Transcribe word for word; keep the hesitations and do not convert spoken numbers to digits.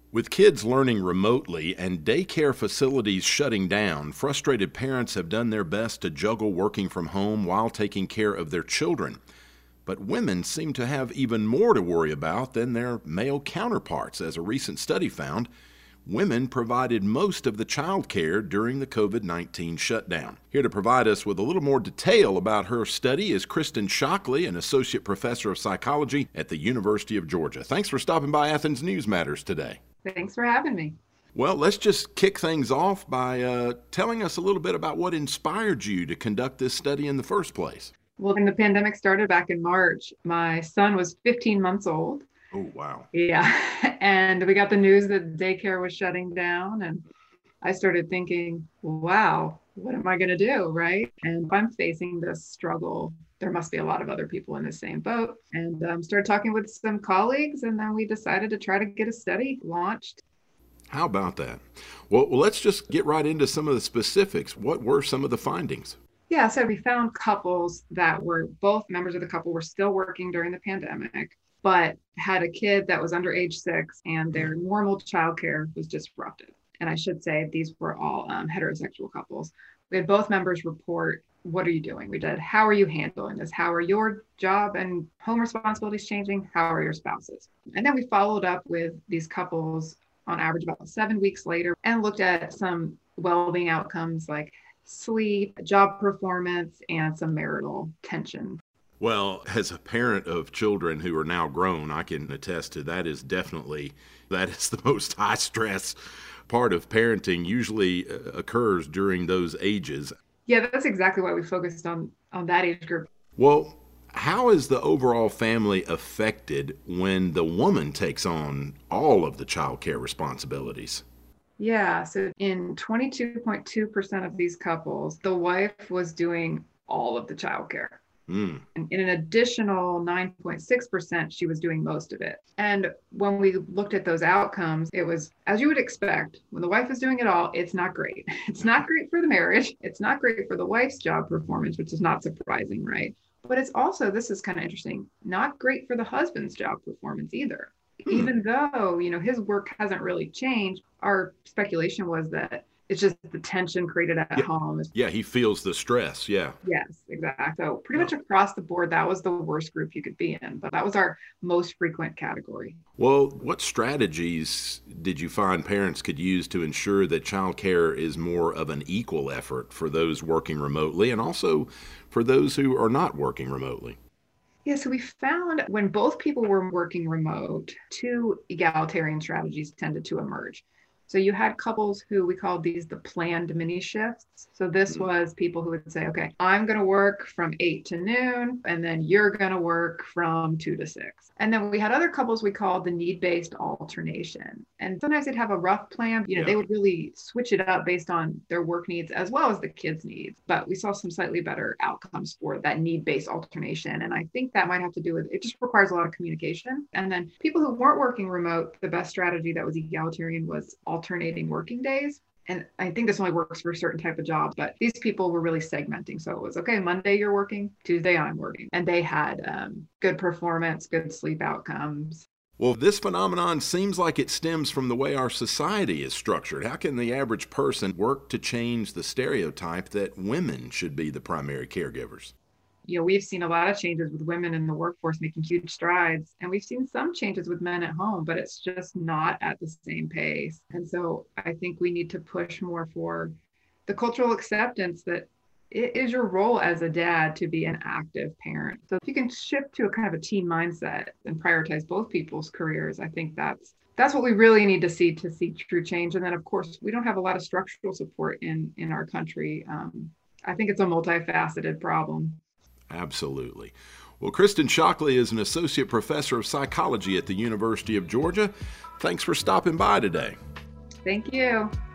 With kids learning remotely and daycare facilities shutting down, frustrated parents have done their best to juggle working from home while taking care of their children. But women seem to have even more to worry about than their male counterparts, as a recent study found. Women provided most of the child care during the COVID nineteen shutdown. Here to provide us with a little more detail about her study is Kristen Shockley, an associate professor of psychology at the University of Georgia. Thanks for stopping by Athens News Matters today. Thanks for having me. Well, let's just kick things off by uh, telling us a little bit about what inspired you to conduct this study in the first place. Well, when the pandemic started back in March, my son was fifteen months old. Oh, wow. Yeah. And we got the news that daycare was shutting down. And I started thinking, wow, what am I going to do? Right. And if I'm facing this struggle, there must be a lot of other people in the same boat. And um, started talking with some colleagues. And then we decided to try to get a study launched. How about that? Well, well, let's just get right into some of the specifics. What were some of the findings? Yeah. So we found couples that were both members of the couple were still working during the pandemic, but had a kid that was under age six and their normal childcare was disrupted. And I should say these were all um, heterosexual couples. We had both members report, what are you doing? We did, how are you handling this? How are your job and home responsibilities changing? How are your spouses? And then we followed up with these couples on average about seven weeks later and looked at some well-being outcomes like sleep, job performance, and some marital tension. Well, as a parent of children who are now grown, I can attest to that is definitely, that is the most high stress part of parenting, usually occurs during those ages. Yeah, that's exactly why we focused on, on that age group. Well, how is the overall family affected when the woman takes on all of the child care responsibilities? Yeah, so in twenty-two point two percent of these couples, the wife was doing all of the child care. Mm. And in an additional nine point six percent, she was doing most of it. And when we looked at those outcomes, it was, as you would expect, when the wife is doing it all, it's not great. It's not great for the marriage. It's not great for the wife's job performance, which is not surprising, right? But it's also, this is kind of interesting, not great for the husband's job performance either. Hmm. Even though, you know, his work hasn't really changed, our speculation was that it's just the tension created at yeah. home. Yeah, he feels the stress. Yeah. Yes, exactly. So pretty much across the board, that was the worst group you could be in. But that was our most frequent category. Well, what strategies did you find parents could use to ensure that childcare is more of an equal effort for those working remotely and also for those who are not working remotely? Yeah, so we found when both people were working remote, two egalitarian strategies tended to emerge. So you had couples who we called these the planned mini shifts. So this was people who would say, okay, I'm going to work from eight to noon, and then you're going to work from two to six. And then we had other couples we called the need-based alternation. And sometimes they'd have a rough plan. You know, yeah. They would really switch it up based on their work needs as well as the kids' needs. But we saw some slightly better outcomes for that need-based alternation. And I think that might have to do with, it just requires a lot of communication. And then people who weren't working remote, the best strategy that was egalitarian was alternating working days. And I think this only works for a certain type of job, but these people were really segmenting. So it was, okay, Monday you're working, Tuesday I'm working. And they had um, good performance, good sleep outcomes. Well, this phenomenon seems like it stems from the way our society is structured. How can the average person work to change the stereotype that women should be the primary caregivers? You know, we've seen a lot of changes with women in the workforce making huge strides, and we've seen some changes with men at home, but it's just not at the same pace. And so I think we need to push more for the cultural acceptance that it is your role as a dad to be an active parent. So if you can shift to a kind of a team mindset and prioritize both people's careers, I think that's that's what we really need to see to see true change. And then, of course, we don't have a lot of structural support in, in our country. Um, I think it's a multifaceted problem. Absolutely. Well, Kristen Shockley is an associate professor of psychology at the University of Georgia. Thanks for stopping by today. Thank you.